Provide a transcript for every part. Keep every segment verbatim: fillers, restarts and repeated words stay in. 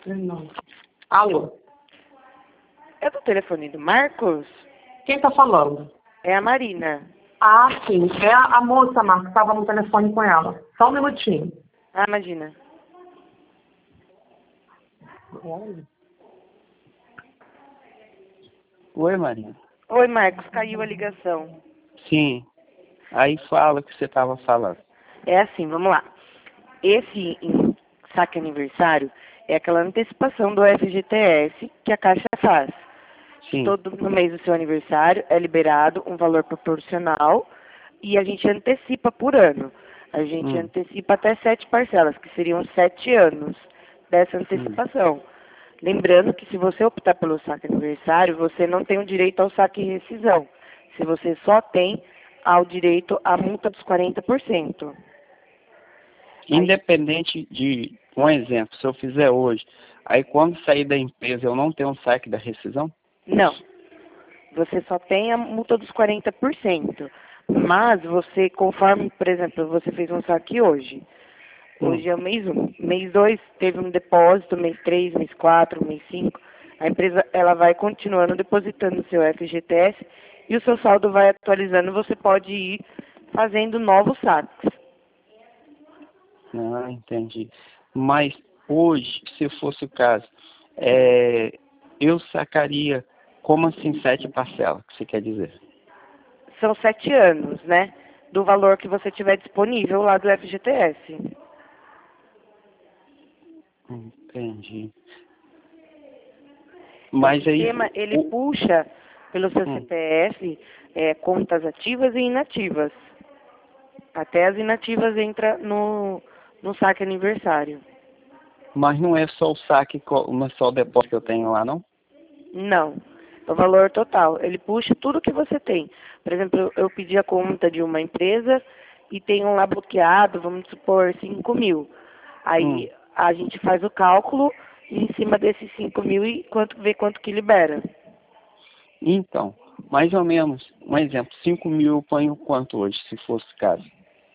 Não. Alô? É do telefone do Marcos? Quem tá falando? É a Marina. Ah, sim. É a, a moça, Marcos, estava no telefone com ela. Só um minutinho. Ah, imagina. Oi, Marina. Oi, Marcos, caiu a ligação. Sim. Aí fala o que você estava falando. É assim, vamos lá. Esse em- saque aniversário é aquela antecipação do F G T S que a Caixa faz. Sim. Todo no mês do seu aniversário é liberado um valor proporcional e a gente antecipa por ano. A gente Hum. antecipa até sete parcelas, que seriam sete anos dessa antecipação. Lembrando que se você optar pelo saque aniversário, você não tem o direito ao saque rescisão. Se você só tem ao direito à multa dos quarenta por cento. Independente de, um exemplo, se eu fizer hoje, aí quando sair da empresa eu não tenho um saque da rescisão? Não. Você só tem a multa dos quarenta por cento. Mas você, conforme, por exemplo, você fez um saque hoje. Hoje é o mês um. Mês dois teve um depósito, mês três, mês quatro, mês cinco. A empresa ela vai continuando depositando o seu F G T S e o seu saldo vai atualizando. Você pode ir fazendo novos saques. Ah, entendi. Mas hoje, se fosse o caso, é, eu sacaria, como assim, sete parcelas, que você quer dizer? São sete anos, né? Do valor que você tiver disponível lá do F G T S. Entendi. Então, Mas o aí... sistema, ele o- puxa pelo seu Hum. C P F é, contas ativas e inativas. Até as inativas entra no, no saque aniversário. Mas não é só o saque, co- não é só o depósito que eu tenho lá, não? Não. É o valor total. Ele puxa tudo que você tem. Por exemplo, eu, eu pedi a conta de uma empresa e tenho lá bloqueado, vamos supor, cinco mil. Aí Hum. a gente faz o cálculo e em cima desses cinco mil e quanto, vê quanto que libera. Então, mais ou menos, um exemplo, cinco mil eu ponho quanto hoje, se fosse o caso?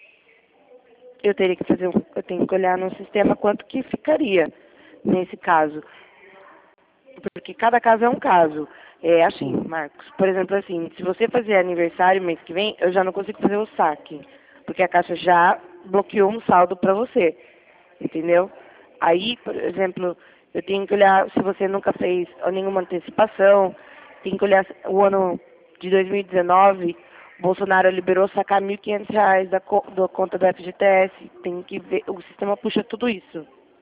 Eu teria que fazer, um, eu tenho que olhar no sistema quanto que ficaria nesse caso. Porque cada caso é um caso. É assim, Sim. Marcos. Por exemplo, assim, se você fazer aniversário mês que vem, eu já não consigo fazer o saque. Porque a Caixa já bloqueou um saldo para você. Entendeu? Aí, por exemplo, eu tenho que olhar se você nunca fez nenhuma antecipação. Tem que olhar o ano de dois mil e dezenove. Bolsonaro liberou sacar mil e quinhentos reais da, co da conta do F G T S. Tem que ver, o sistema puxa tudo isso.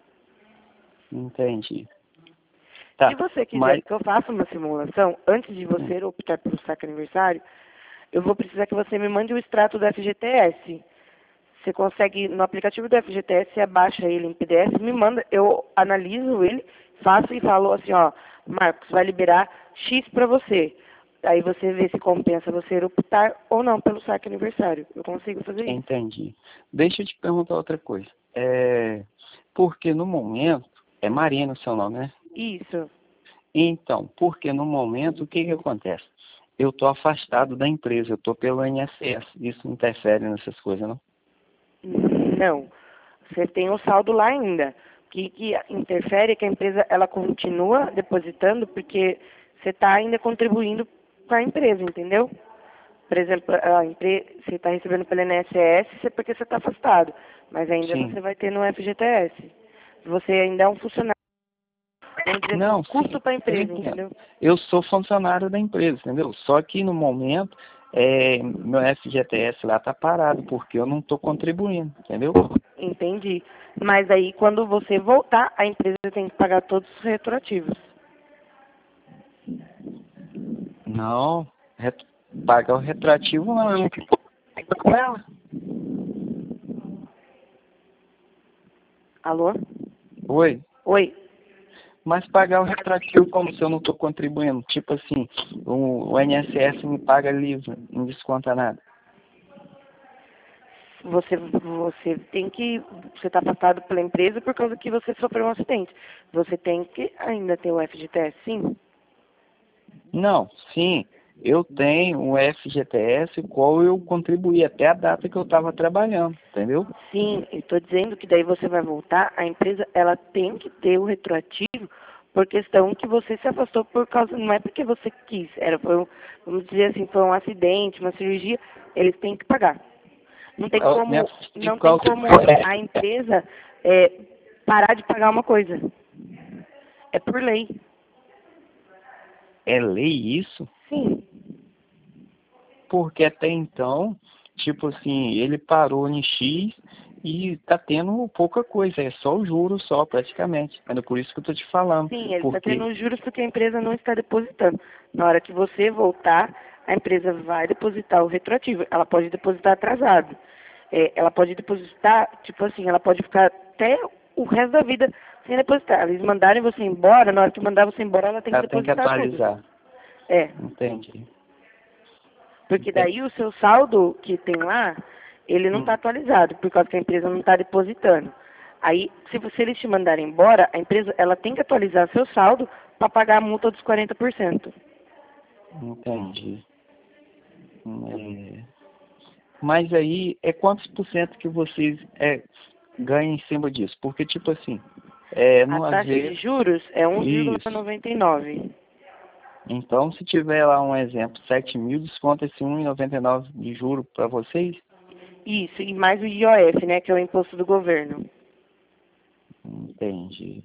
Entendi. Tá, Se você quiser mas... que eu faça uma simulação, antes de você optar pelo saque aniversário, eu vou precisar que você me mande o extrato do F G T S. Você consegue, no aplicativo do F G T S, você abaixa ele em P D F, me manda, eu analiso ele, faço e falo assim, ó, Marcos, vai liberar X para você. Aí você vê se compensa você optar ou não pelo saque aniversário. Eu consigo fazer isso. Entendi. Deixa eu te perguntar outra coisa. É... Porque no momento, é Marina o seu nome, né? Isso. Então, porque no momento, o que que acontece? Eu estou afastado da empresa, eu estou pelo I N S S. Isso interfere nessas coisas, não? Não. Você tem o saldo lá ainda. O que, que interfere é que a empresa ela continua depositando porque você está ainda contribuindo com a empresa, entendeu? Por exemplo, a empre... você está recebendo pelo I N S S é porque você está afastado, mas ainda Sim. você vai ter no F G T S. Você ainda é um funcionário, vamos dizer assim, Não, um custo sim, para a eu empresa, entendo. entendeu? Eu sou funcionário da empresa, entendeu? Só que no momento, é, meu F G T S lá está parado, porque eu não estou contribuindo, entendeu? Entendi. Mas aí, quando você voltar, a empresa tem que pagar todos os retroativos. Não, ret... pagar o retroativo não, eu não quero com ela. Alô? Oi. Oi. Mas pagar o retroativo como se eu não estou contribuindo? Tipo assim, o, o I N S S me paga livre, não desconta nada. Você, você tem que, você está afastado pela empresa por causa que você sofreu um acidente. Você tem que ainda ter o F G T S, sim? Não, sim. eu tenho um F G T S qual eu contribuí até a data que eu estava trabalhando, entendeu? Sim, eu estou dizendo que daí você vai voltar, a empresa ela tem que ter o retroativo por questão que você se afastou por causa, não é porque você quis, era, foi um, vamos dizer assim, foi um acidente, uma cirurgia, eles têm que pagar. Não tem Eu como, me afastei não por tem causa- como a empresa é, parar de pagar uma coisa. É por lei. É lei isso? Sim. Porque até então, tipo assim, ele parou em X e tá tendo pouca coisa, é só o juro só, praticamente. É por isso que eu tô te falando. Sim, ele está Porque tendo os juros porque a empresa não está depositando. Na hora que você voltar, a empresa vai depositar o retroativo. Ela pode depositar atrasado. É, ela pode depositar, tipo assim, ela pode ficar até o resto da vida sem depositar. Eles mandarem você embora, na hora que mandar você embora, ela tem que ela tem que depositar atualizar. tudo. É, Entendi. porque daí o seu saldo que tem lá, ele não está Hum. atualizado, por causa que a empresa não está depositando. Aí, se você eles te mandarem embora, a empresa ela tem que atualizar seu saldo para pagar a multa dos quarenta por cento. Entendi. É... Mas aí, é quantos por cento que vocês é, ganham em cima disso? Porque, tipo assim, é, A não às taxa de vezes... juros é um vírgula Isso. noventa e nove. Então, se tiver lá um exemplo, sete mil, desconta esse um vírgula noventa e nove de juro para vocês? Isso, e mais o I O F, né, que é o imposto do governo. Entendi.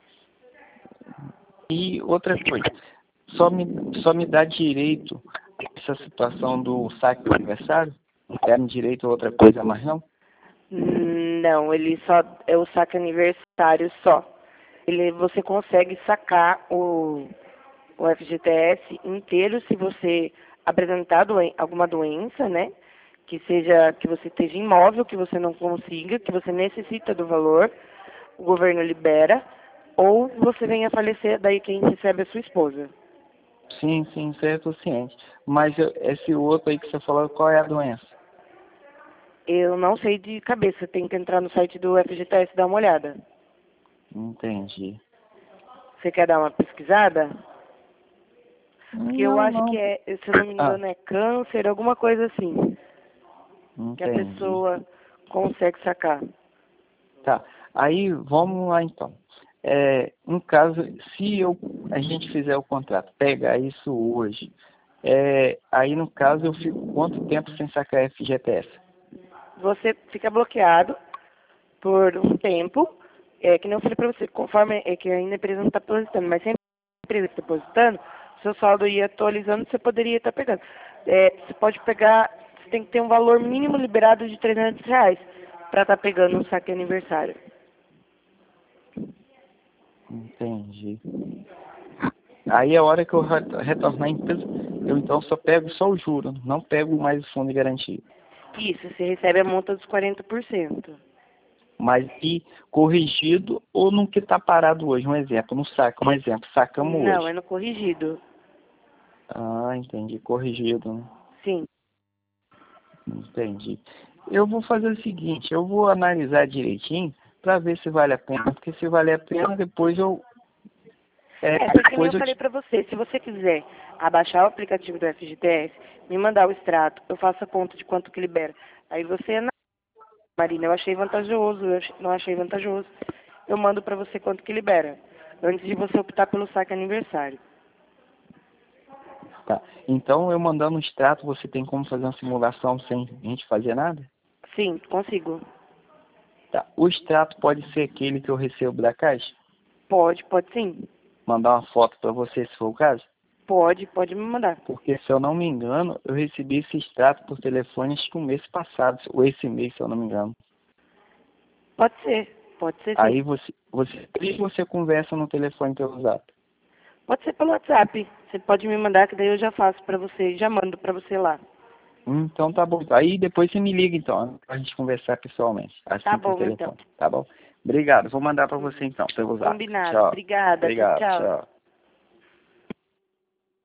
E outra coisa, só me, só me dá direito essa situação do saque do aniversário? Não quero direito a outra coisa mais, não? Não, ele só é o saque aniversário só. Ele, você consegue sacar o, o F G T S inteiro se você apresentar doen alguma doença, né? Que seja que você esteja imóvel, que você não consiga, que você necessita do valor, o governo libera, ou você venha a falecer, daí quem recebe é a sua esposa. Sim, sim, isso aí eu tô ciente. Mas eu- esse outro aí que você falou, qual é a doença? Eu não sei de cabeça, tem que entrar no site do F G T S e dar uma olhada. Entendi. Você quer dar uma pesquisada? Porque eu Não, acho que não. é, se eu não me Ah, engano, é câncer, alguma coisa assim, que a entendi. pessoa consegue sacar. Tá. Aí, vamos lá então. É, no caso, se eu, a gente fizer o contrato, pegar isso hoje, é, aí no caso eu fico quanto tempo sem sacar F G T S? Você fica bloqueado por um tempo, é, que nem eu falei pra você, conforme é que ainda a empresa não está depositando, mas sempre a empresa está depositando, seu saldo ia atualizando, você poderia estar pegando. É, você pode pegar, você tem que ter um valor mínimo liberado de trezentos reais para estar pegando um saque aniversário. Entendi. Aí a hora que eu re- retornar à empresa, eu então só pego só o juro, não pego mais o fundo de garantia. Isso, você recebe a multa dos quarenta por cento. Mas e corrigido ou no que está parado hoje, um exemplo, no saco, um exemplo, sacamos Não, é hoje. no corrigido. Ah, entendi, corrigido, né? Sim. Entendi. Eu vou fazer o seguinte, eu vou analisar direitinho para ver se vale a pena, porque se vale a pena, depois eu... É, É, porque nem depois eu eu falei te... pra você, se você quiser abaixar o aplicativo do F G T S, me mandar o extrato, eu faço a conta de quanto que libera. Aí você, "Não, Marina, eu achei vantajoso, eu ach- não achei vantajoso. Eu mando pra você quanto que libera, antes de você optar pelo saque aniversário. Tá. Então, eu mandando um extrato, você tem como fazer uma simulação sem a gente fazer nada? Sim, consigo. Tá. O extrato pode ser aquele que eu recebo da caixa? Pode, pode sim. Mandar uma foto para você, se for o caso? Pode, pode me mandar. Porque, se eu não me engano, eu recebi esse extrato por telefone acho que o mês passado, ou esse mês, se eu não me engano. Pode ser, pode ser sim. Aí você, você, e você conversa no telefone pelo zap. Pode ser pelo WhatsApp. Você pode me mandar, que daí eu já faço pra você, já mando pra você lá. Hum, Então tá bom. Aí depois você me liga então, pra gente conversar pessoalmente, assim Tá por bom, telefone. então. Tá bom? Obrigado. Vou mandar pra você então, pelo zap. Combinado. Tchau. Obrigada. Tchau, Obrigado. tchau. Tchau.